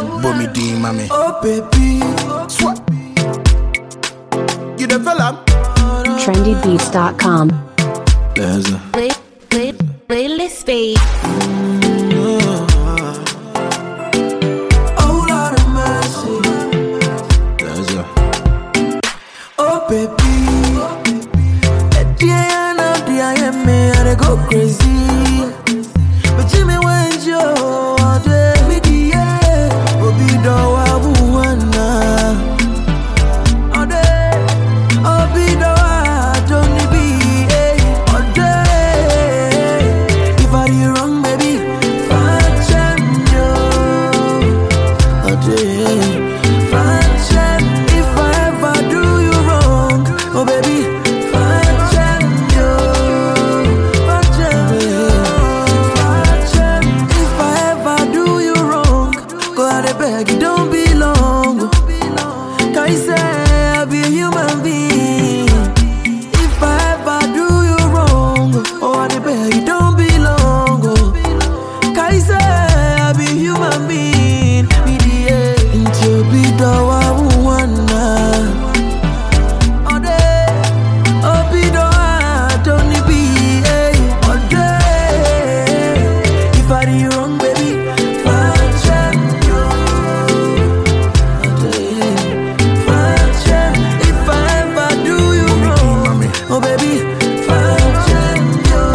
Bomi D, mommy. Oh baby, Swat. You the fella? trendybeats.com. There's a Playlist fade. oh Lord of mercy. there's a Oh baby, at the end of the I am me, I go crazy. But Jimmy went you all day with the air. Obi do I wanna all day. Obi do I don't be all day. If I do wrong, baby, fine you all day. Fine if I ever do you wrong, oh baby, fine you. If I ever do you wrong, go out and beg, you don't belong. Can you say I'll be a human being? If I ever do you wrong, oh out and beg, you don't belong. Can you say I'll be a human being? Be the end until be the one. All day, oh be the one, don't be all day. If I do you wrong, baby, fine you. All day, fine. If I ever do you wrong, mommy. oh baby, fine you.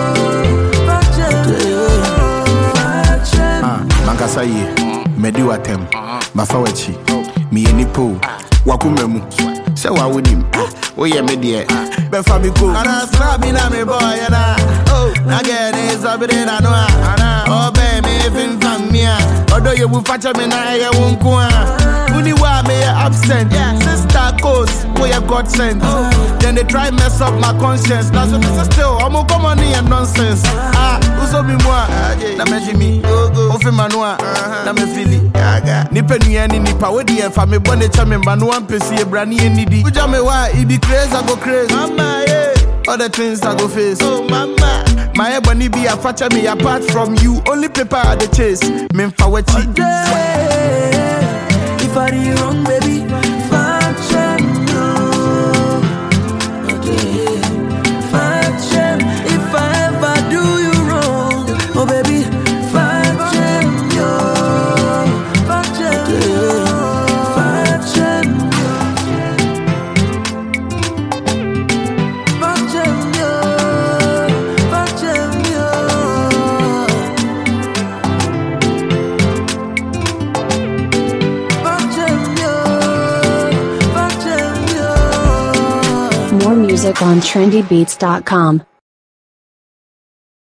Mankasa ye, medi watem, mafawachi, mi enipo, wakumemu, se wa winim, oye medie, befa mi ko. Ana sra mi na me boy na, na get is abide na no ana, obe me fin famia, odo ye wu facha me na ye wonko a. Uni wa me absent, sister coast, boy I got sent. Then they try mess up my conscience. Now so this is still, I'm come on and nonsense. Uso mi moi, na me jimi, ofe manua, na me fili. Nipe ni eni nipa wedi en fa me bone chame manua mpesi e brani e nidi. Uja me wa, it be crazy, I go crazy. Mama, yeah. All the things I go face. Oh mama, my ebony be a facha me apart from you. Only paper at the chase. Me mfa wechi. If I do you wrong, baby, fine you. Fine. If I ever do you wrong, oh baby, fine you. More music on trendybeats.com.